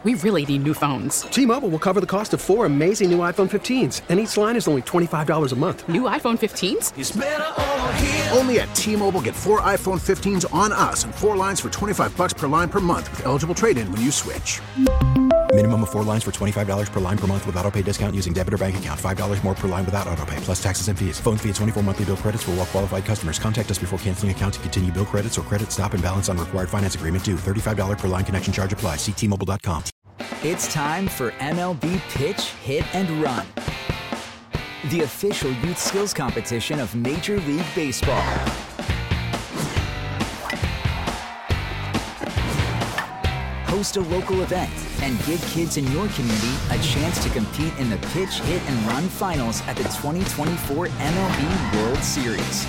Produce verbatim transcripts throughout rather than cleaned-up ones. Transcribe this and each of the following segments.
We really need new phones. T-Mobile will cover the cost of four amazing new iPhone fifteens, and each line is only twenty-five dollars a month. New iPhone fifteens? It's better over here. Only at T-Mobile, get four iPhone fifteens on us and four lines for twenty-five dollars per line per month with eligible trade-in when you switch. Minimum of four lines for twenty-five dollars per line per month with autopay discount using debit or bank account. five dollars more per line without autopay, plus taxes and fees. Phone fee at twenty-four monthly bill credits for well-qualified customers. Contact us before canceling account to continue bill credits or credit stop and balance on required finance agreement due. thirty-five dollars per line connection charge applies. See T Mobile dot com. It's time for M L B Pitch, Hit, and Run, the official youth skills competition of Major League Baseball. Host a local event and give kids in your community a chance to compete in the Pitch, Hit, and Run finals at the twenty twenty-four M L B World Series.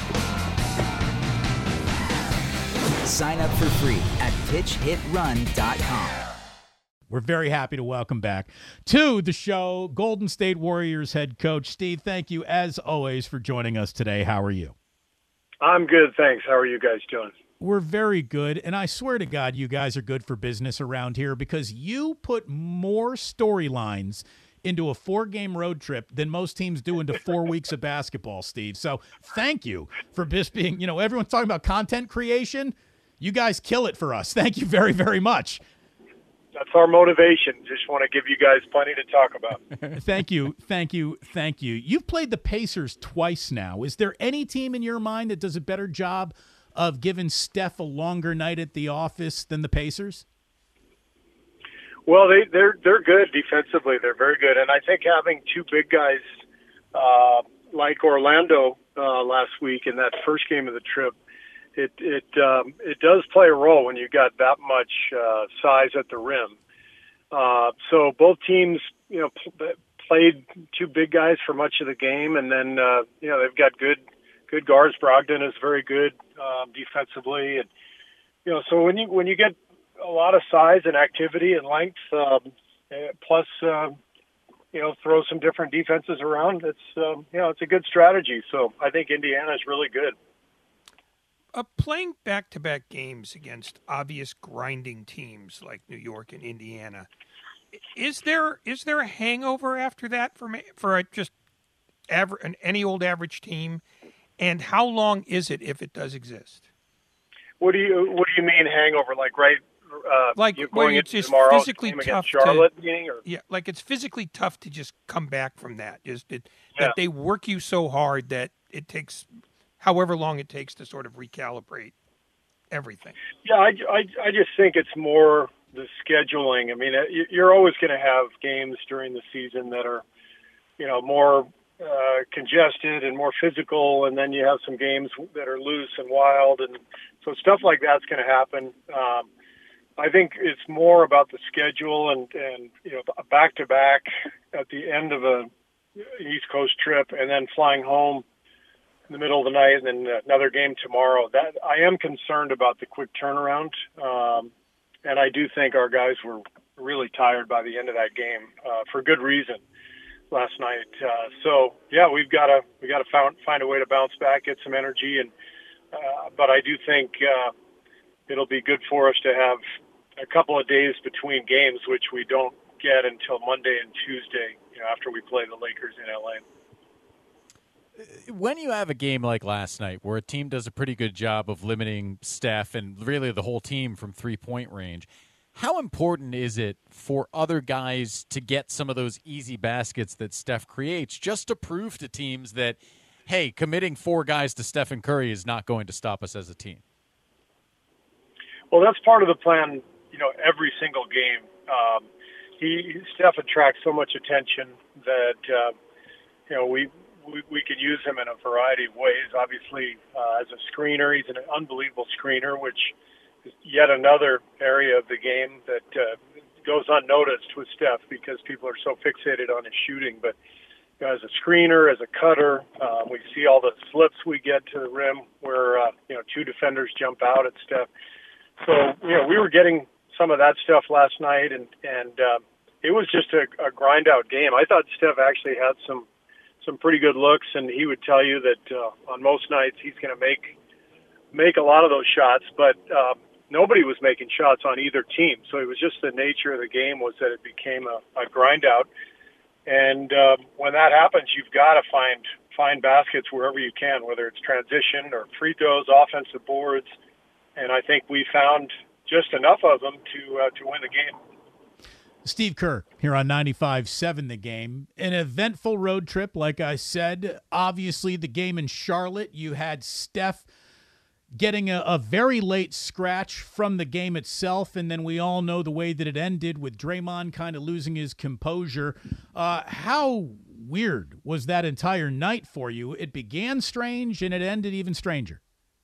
Sign up for free at pitch hit run dot com. We're very happy to welcome back to the show Golden State Warriors head coach Steve. Thank you, as always, for joining us today. How are you? I'm good, thanks. How are you guys doing? We're very good, and I swear to God, you guys are good for business around here because you put more storylines into a four-game road trip than most teams do into four weeks of basketball, Steve. So thank you for just being, you know, everyone's talking about content creation. You guys kill it for us. Thank you very, very much. That's our motivation. Just want to give you guys plenty to talk about. Thank you, thank you, thank you. You've played the Pacers twice now. Is there any team in your mind that does a better job of giving Steph a longer night at the office than the Pacers? Well, they, they're they're good defensively. They're very good, and I think having two big guys uh, like Orlando uh, last week in that first game of the trip, it it um, it does play a role when you got that much uh, size at the rim. Uh, so both teams, you know, pl- played two big guys for much of the game, and then uh, you know they've got good. Good guards. Brogdon is very good um, defensively, and you know. So when you when you get a lot of size and activity and length, um, plus uh, you know throw some different defenses around, it's um, you know it's a good strategy. So I think Indiana is really good. Uh, playing back-to-back games against obvious grinding teams like New York and Indiana, is there is there a hangover after that for me, for a, just aver- an, any old average team? And how long is it if it does exist? What do you What do you mean hangover? Like right, uh, like you going it's into just tomorrow physically tough Charlotte, to, meaning, or? yeah, like it's physically tough to just come back from that. Just it, yeah. that they work you so hard that it takes however long it takes to sort of recalibrate everything. Yeah, I, I, I just think it's more the scheduling. I mean, you're always going to have games during the season that are, you know, more. Uh, congested and more physical, and then you have some games that are loose and wild, and so stuff like that's going to happen. Um, I think it's more about the schedule and, and you know a back-to-back at the end of a East Coast trip, and then flying home in the middle of the night, and then another game tomorrow. That I am concerned about the quick turnaround, um, and I do think our guys were really tired by the end of that game uh, for good reason. Last night, uh, so yeah, we've got to we got to find find a way to bounce back, get some energy, and uh, but I do think uh, it'll be good for us to have a couple of days between games, which we don't get until Monday and Tuesday, you know, after we play the Lakers in L A. When you have a game like last night, where a team does a pretty good job of limiting Steph and really the whole team from three-point range. How important is it for other guys to get some of those easy baskets that Steph creates just to prove to teams that, hey, committing four guys to Stephen Curry is not going to stop us as a team? Well, that's part of the plan, you know, every single game. Um, he Steph attracts so much attention that, uh, you know, we, we we could use him in a variety of ways. Obviously, uh, as a screener, he's an unbelievable screener, which – yet another area of the game that uh, goes unnoticed with Steph because people are so fixated on his shooting. But you know, as a screener, as a cutter, uh, we see all the slips we get to the rim where uh, you know two defenders jump out at Steph. So you know we were getting some of that stuff last night, and and uh, it was just a, a grind out game. I thought Steph actually had some some pretty good looks, and he would tell you that uh, on most nights he's going to make make a lot of those shots, but uh, nobody was making shots on either team. So it was just the nature of the game was that it became a, a grind out. And uh, when that happens, you've got to find find baskets wherever you can, whether it's transition or free throws, offensive boards. And I think we found just enough of them to uh, to win the game. Steve Kerr here on ninety-five seven The Game. An eventful road trip, like I said. Obviously, the game in Charlotte, you had Steph getting a, a very late scratch from the game itself, and then we all know the way that it ended with Draymond kind of losing his composure. Uh, how weird was that entire night for you? It began strange, and it ended even stranger.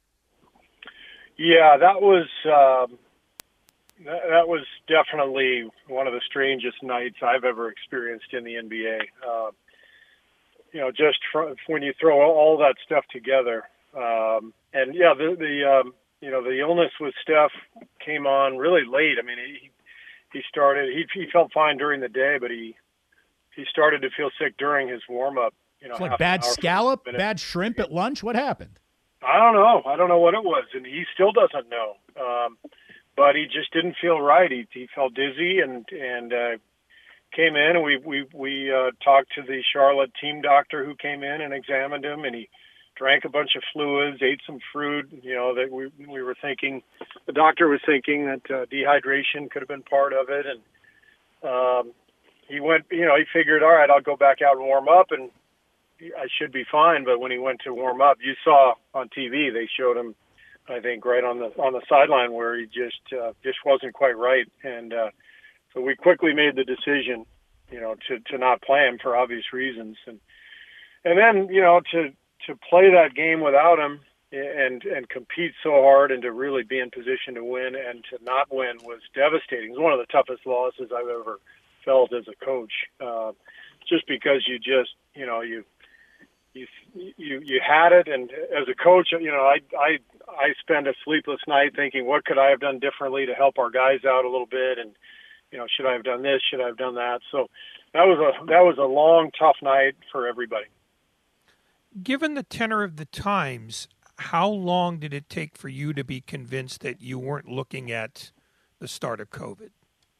Yeah, that was um, that, that was definitely one of the strangest nights I've ever experienced in the N B A. Uh, you know, just fr- when you throw all that stuff together. Um, and yeah, the, the, um, you know, the illness with Steph came on really late. I mean, he, he started, he, he felt fine during the day, but he, he started to feel sick during his warm up, you know, it's like bad scallop, bad shrimp at lunch. What happened? I don't know. I don't know what it was. And he still doesn't know. Um, but he just didn't feel right. He, he felt dizzy and, and, uh, came in and we, we, we, uh, talked to the Charlotte team doctor who came in and examined him, and he drank a bunch of fluids, ate some fruit, you know, that we we were thinking, the doctor was thinking that uh, dehydration could have been part of it. And um, he went, you know, he figured, all right, I'll go back out and warm up and I should be fine. But when he went to warm up, you saw on T V, they showed him, I think, right on the on the sideline where he just uh, just wasn't quite right. And uh, so we quickly made the decision, you know, to, to not play him for obvious reasons. And, and then, you know, to, to play that game without him and and compete so hard and to really be in position to win and to not win was devastating. It was one of the toughest losses I've ever felt as a coach, uh, just because you just, you know, you, you, you, you had it. And as a coach, you know, I, I, I spent a sleepless night thinking, what could I have done differently to help our guys out a little bit? And, you know, should I have done this? Should I have done that? So that was a, that was a long, tough night for everybody. Given the tenor of the times, how long did it take for you to be convinced that you weren't looking at the start of COVID?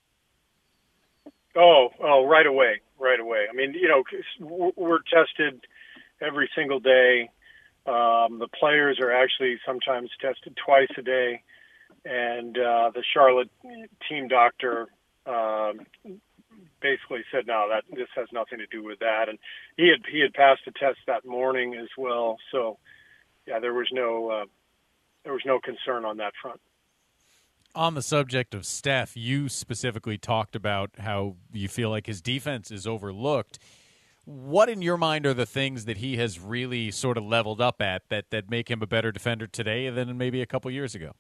Oh, oh, right away, right away. I mean, you know, we're tested every single day. Um, the players are actually sometimes tested twice a day. And uh, the Charlotte team doctor um, basically said, no, that this has nothing to do with that. And he had he had passed a test that morning as well. So, yeah, there was no uh, there was no concern on that front. On the subject of Steph, you specifically talked about how you feel like his defense is overlooked. What, in your mind, are the things that he has really sort of leveled up at that, that make him a better defender today than maybe a couple years ago?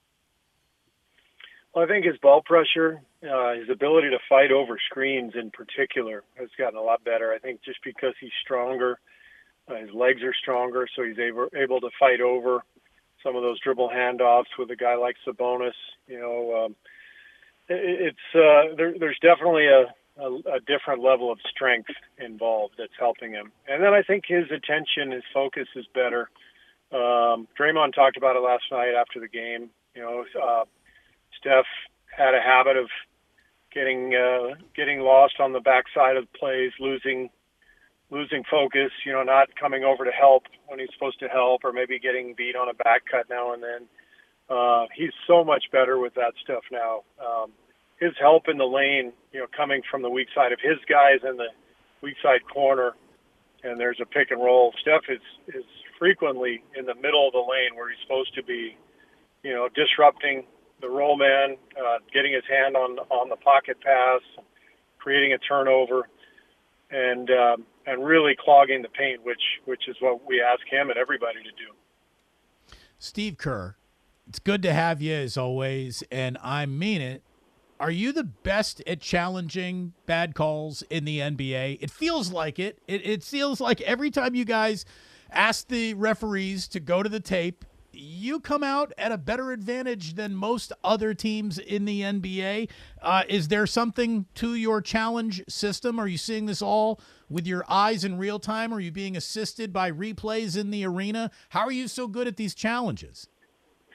Well, I think his ball pressure, uh, his ability to fight over screens in particular has gotten a lot better. I think just because he's stronger, uh, his legs are stronger, so he's able, able to fight over some of those dribble handoffs with a guy like Sabonis. You know, um, it, it's uh, there, there's definitely a, a, a different level of strength involved that's helping him. And then I think his attention, his focus is better. Um, Draymond talked about it last night after the game. You know, uh, Steph had a habit of getting uh, getting lost on the backside of plays, losing losing focus, you know, not coming over to help when he's supposed to help, or maybe getting beat on a back cut now and then. Uh, he's so much better with that stuff now. Um, his help in the lane, you know, coming from the weak side of his guys in the weak side corner, and there's a pick and roll. Steph is, is frequently in the middle of the lane where he's supposed to be, you know, disrupting the roll man, uh, getting his hand on on the pocket pass, creating a turnover, and um, and really clogging the paint, which which is what we ask him and everybody to do. Steve Kerr, it's good to have you as always, and I mean it. Are you the best at challenging bad calls in the N B A? It feels like it. It, it feels like every time you guys ask the referees to go to the tape, you come out at a better advantage than most other teams in the N B A. Uh, is there something to your challenge system? Are you seeing this all with your eyes in real time? Are you being assisted by replays in the arena? How are you so good at these challenges?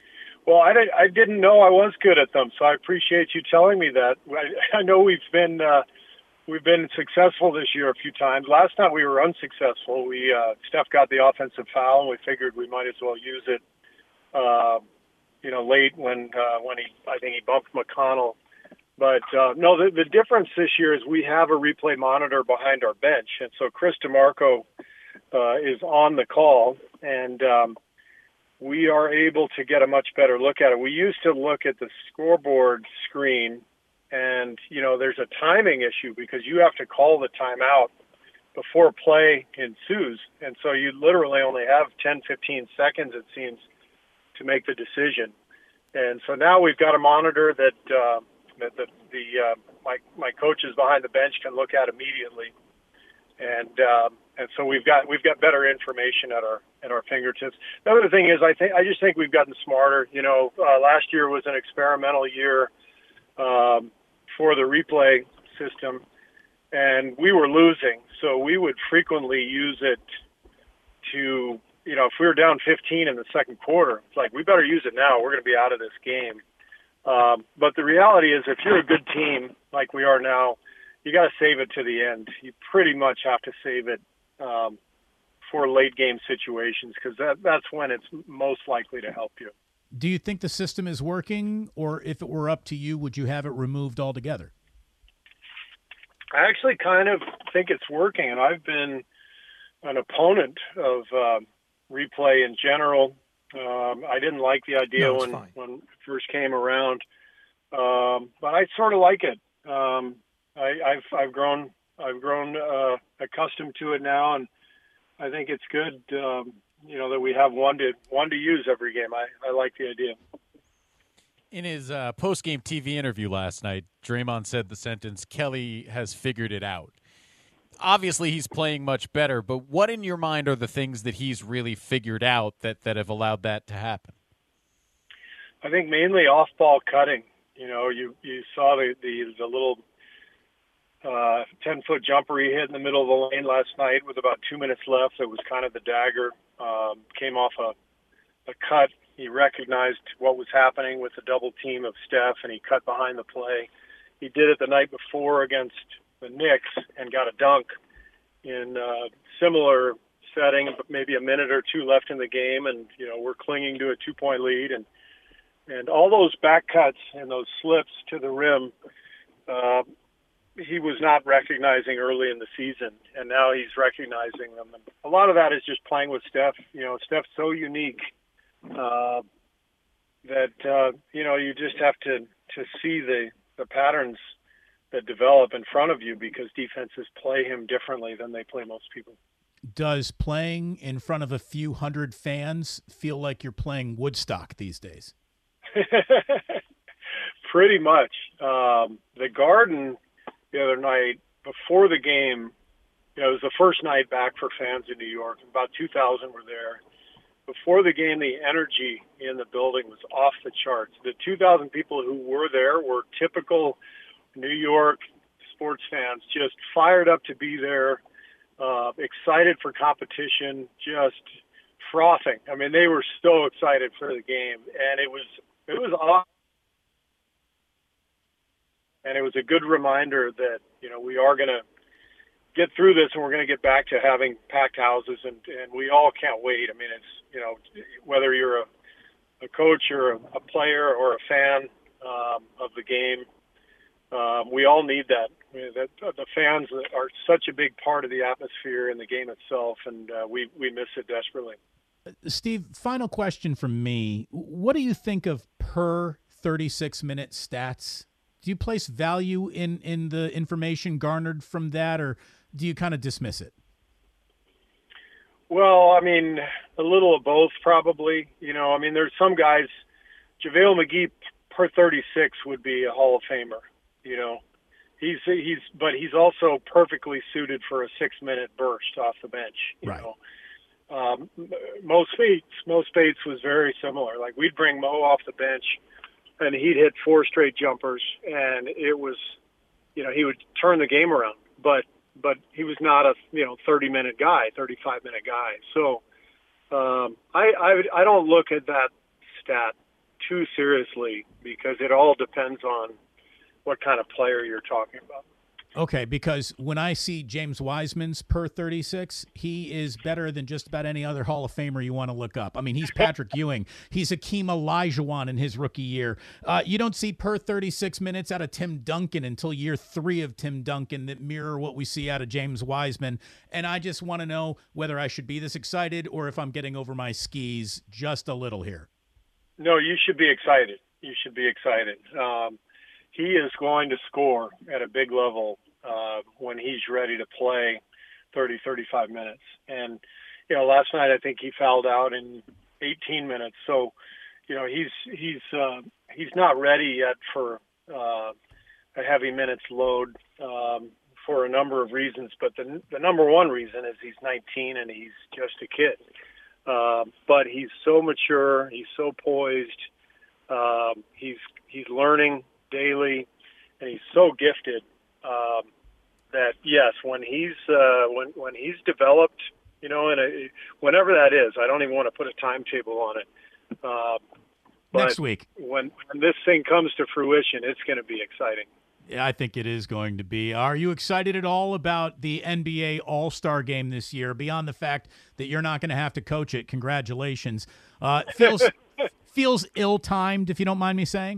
Well, I didn't, I didn't know I was good at them, so I appreciate you telling me that. I, I know we've been uh, we've been successful this year a few times. Last time we were unsuccessful. We uh, Steph got the offensive foul, and we figured we might as well use it. Uh, you know, late when uh, when he I think he bumped McConnell. But uh, no, the, the difference this year is we have a replay monitor behind our bench, and so Chris DeMarco uh, is on the call, and um, we are able to get a much better look at it. We used to look at the scoreboard screen, and, you know, there's a timing issue because you have to call the timeout before play ensues. And so you literally only have ten, fifteen seconds, it seems, to make the decision. And so now we've got a monitor that, uh, that the, the uh, my, my coaches behind the bench can look at immediately. And, um, and so we've got, we've got better information at our, at our fingertips. The other thing is, I think, I just think we've gotten smarter. You know, uh, last year was an experimental year, um, for the replay system, and we were losing. So we would frequently use it to, you know, if we were down fifteen in the second quarter, it's like, we better use it now. We're going to be out of this game. Um, but the reality is, if you're a good team like we are now, you got to save it to the end. You pretty much have to save it um, for late game situations, because that, that's when it's most likely to help you. Do you think the system is working, or if it were up to you, would you have it removed altogether? I actually kind of think it's working, and I've been an opponent of uh, replay in general. Um, I didn't like the idea no, when, fine. when it first came around, um, but I sort of like it. Um, I, I've I've grown I've grown uh, accustomed to it now, and I think it's good. Um, you know, that we have one to one to use every game. I, I like the idea. In his uh, post-game T V interview last night, Draymond said the sentence, "Kelly has figured it out." Obviously, he's playing much better, but what in your mind are the things that he's really figured out that, that have allowed that to happen? I think mainly off-ball cutting. You know, you, you saw the, the, the little uh, ten-foot jumper he hit in the middle of the lane last night with about two minutes left. It was kind of the dagger. Um, came off a, a cut. He recognized what was happening with the double team of Steph, and he cut behind the play. He did it the night before against the Knicks and got a dunk in a similar setting, but maybe a minute or two left in the game, and you know we're clinging to a two-point lead, and and all those back cuts and those slips to the rim, uh, he was not recognizing early in the season, and now he's recognizing them. And a lot of that is just playing with Steph. You know, Steph's so unique uh, that uh, you know you just have to to see the the patterns that develop in front of you, because defenses play him differently than they play most people. Does playing in front of a few hundred fans feel like you're playing Woodstock these days? Pretty much. Um, the Garden the other night, before the game, you know, it was the first night back for fans in New York. About two thousand were there. Before the game, the energy in the building was off the charts. The two thousand people who were there were typical New York sports fans, just fired up to be there, uh, excited for competition, just frothing. I mean, they were so excited for the game, and it was it was awesome. And it was a good reminder that, you know, we are going to get through this, and we're going to get back to having packed houses, and, and we all can't wait. I mean, it's, you know, whether you're a, a coach or a, a player or a fan um, of the game, Um, we all need that. I mean, that. The fans are such a big part of the atmosphere and the game itself, and uh, we, we miss it desperately. Steve, final question from me. What do you think of per thirty-six minute stats? Do you place value in, in the information garnered from that, or do you kind of dismiss it? Well, I mean, a little of both probably. You know, I mean, there's some guys, JaVale McGee per thirty-six would be a Hall of Famer. You know, he's he's, but he's also perfectly suited for a six-minute burst off the bench. You right. know, um, Mo Spates, Mo Spates was very similar. Like, we'd bring Mo off the bench, and he'd hit four straight jumpers, and it was, you know, he would turn the game around. But but he was not a you know thirty-minute guy, thirty-five-minute guy. So um, I I I don't look at that stat too seriously because it all depends on what kind of player you're talking about. Okay, because when I see James Wiseman's per thirty-six, he is better than just about any other Hall of Famer you want to look up. I mean, he's Patrick Ewing. He's Hakeem Olajuwon in his rookie year. Uh, you don't see per thirty-six minutes out of Tim Duncan until year three of Tim Duncan that mirror what we see out of James Wiseman. And I just want to know whether I should be this excited or if I'm getting over my skis just a little here. No, you should be excited. You should be excited. Um, he is going to score at a big level uh, when he's ready to play thirty, thirty-five minutes. And, you know, last night I think he fouled out in eighteen minutes. So, you know, he's he's uh, he's not ready yet for uh, a heavy minutes load um, for a number of reasons. But the the number one reason is he's nineteen and he's just a kid. Uh, but he's so mature. He's so poised. Um, he's he's learning daily, and he's so gifted um, that yes, when he's uh, when when he's developed, you know, and whenever that is, I don't even want to put a timetable on it. Uh, but Next week, when, when this thing comes to fruition, it's going to be exciting. Yeah, I think it is going to be. Are you excited at all about the N B A All-Star Game this year, beyond the fact that you're not going to have to coach it? Congratulations. Uh, feels feels ill-timed, if you don't mind me saying.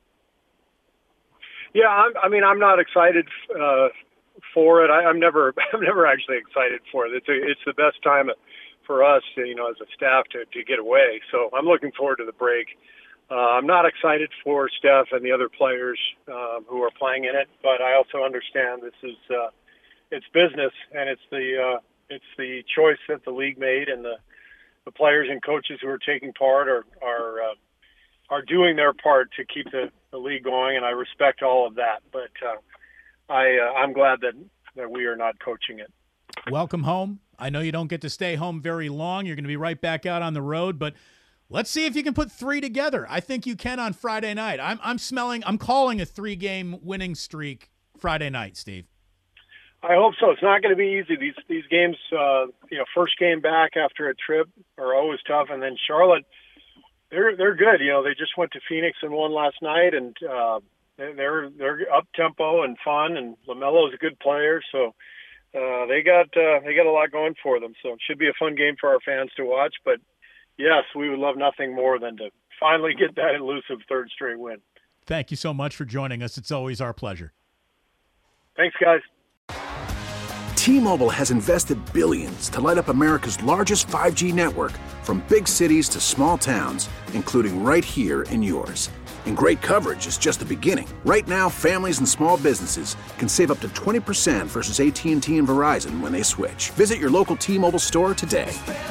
Yeah, I'm, I mean, I'm not excited uh, for it. I, I'm never, I'm never actually excited for it. It's a, it's the best time for us, you know, as a staff to, to get away. So I'm looking forward to the break. Uh, I'm not excited for Steph and the other players um, who are playing in it, but I also understand this is uh, it's business, and it's the uh, it's the choice that the league made, and the, the players and coaches who are taking part are are uh, are doing their part to keep the, the league going, and I respect all of that. But uh, I uh, I'm glad that that we are not coaching it. Welcome home. I know you don't get to stay home very long. You're going to be right back out on the road, but let's see if you can put three together. I think you can on Friday night. I'm I'm smelling, I'm calling a three-game winning streak Friday night, Steve. I hope so. It's not going to be easy. These these games, uh, you know, first game back after a trip are always tough. And then Charlotte, they're they're good. You know, they just went to Phoenix and won last night, and uh, they're they're up tempo and fun. And LaMelo's a good player, so uh, they got uh, they got a lot going for them. So it should be a fun game for our fans to watch. But yes, we would love nothing more than to finally get that elusive third straight win. Thank you so much for joining us. It's always our pleasure. Thanks, guys. T-Mobile has invested billions to light up America's largest five G network, from big cities to small towns, including right here in yours. And great coverage is just the beginning. Right now, families and small businesses can save up to twenty percent versus A T and T and Verizon when they switch. Visit your local T-Mobile store today.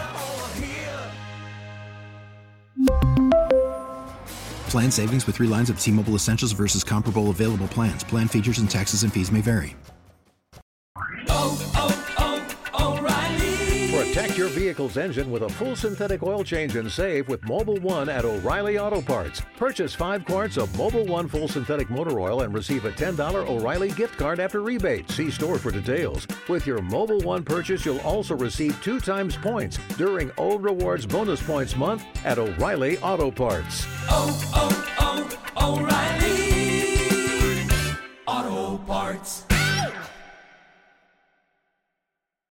Plan savings with three lines of T-Mobile Essentials versus comparable available plans. Plan features and taxes and fees may vary. Oh, oh, oh, O'Reilly. Protect your vehicle's engine with a full synthetic oil change and save with Mobil one at O'Reilly Auto Parts. Purchase five quarts of Mobil one full synthetic motor oil and receive a ten dollars O'Reilly gift card after rebate. See store for details. With your Mobil one purchase, you'll also receive two times points during O Rewards Bonus Points Month at O'Reilly Auto Parts. Oh, oh,